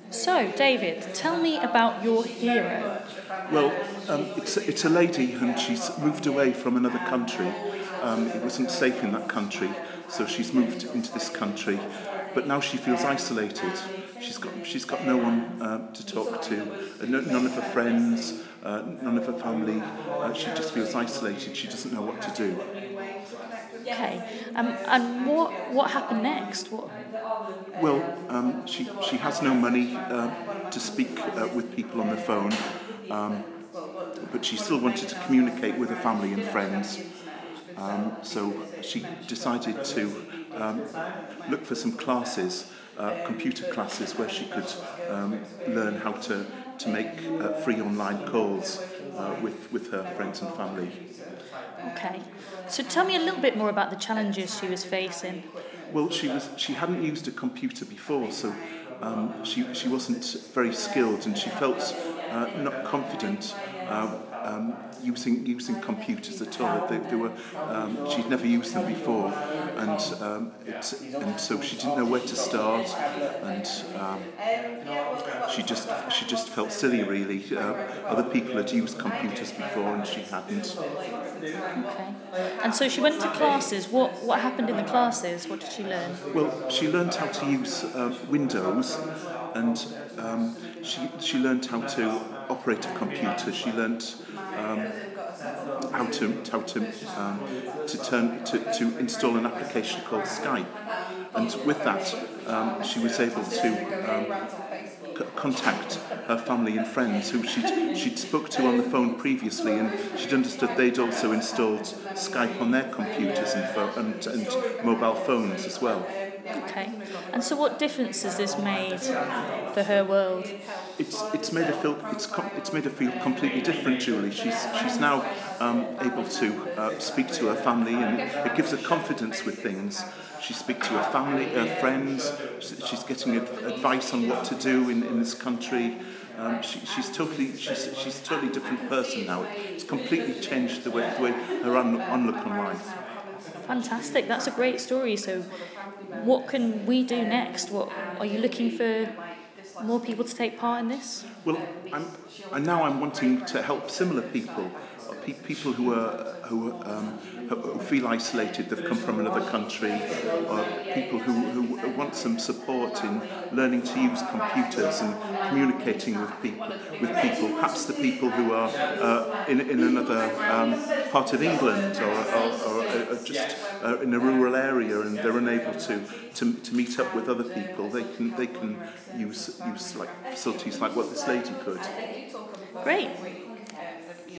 So, David, tell me about your hero. Well, it's a lady and she's moved away from another country. It wasn't safe in that country, so she's moved into this country. But now she feels isolated. She's got no one to talk to, none of her friends, none of her family. She just feels isolated. She doesn't know what to do. Okay, and what happened next? Well, she has no money to speak with people on the phone, but she still wanted to communicate with her family and friends. So she decided to look for some classes, computer classes, where she could learn how to make free online calls with her friends and family. Okay, so tell me a little bit more about the challenges she was facing. Well, she hadn't used a computer before, so she wasn't very skilled, and she felt not confident using computers at all. They were she'd never used them before, and so she didn't know where to start, and she just felt silly, really. Other people had used computers before, and she hadn't. Okay, and so she went to classes. What happened in the classes? What did she learn? Well, she learned how to use Windows, and she learned how to operate a computer. She learned how to install an application called Skype, and with that, she was able to contact her family and friends who she'd spoke to on the phone previously, and she'd understood they'd also installed Skype on their computers and mobile phones as well. Okay, and so what difference has this made for her world? It's made her feel completely different, Julie. She's now able to speak to her family, and it gives her confidence with things. She speaks to her family, her friends. She's getting advice on what to do in this country. She's totally different person now. It's completely changed the way her outlook on life. Fantastic, that's a great story. So what can we do next? What are you looking for? More people to take part in this? Well, I'm wanting to help similar people, people who feel isolated. They've come from another country, or people who want some support in learning to use computers and communicating with people. Perhaps the people who are in another part of England, or just in a rural area, and they're unable to meet up with other people. They can use like facilities like what this lady could. Great.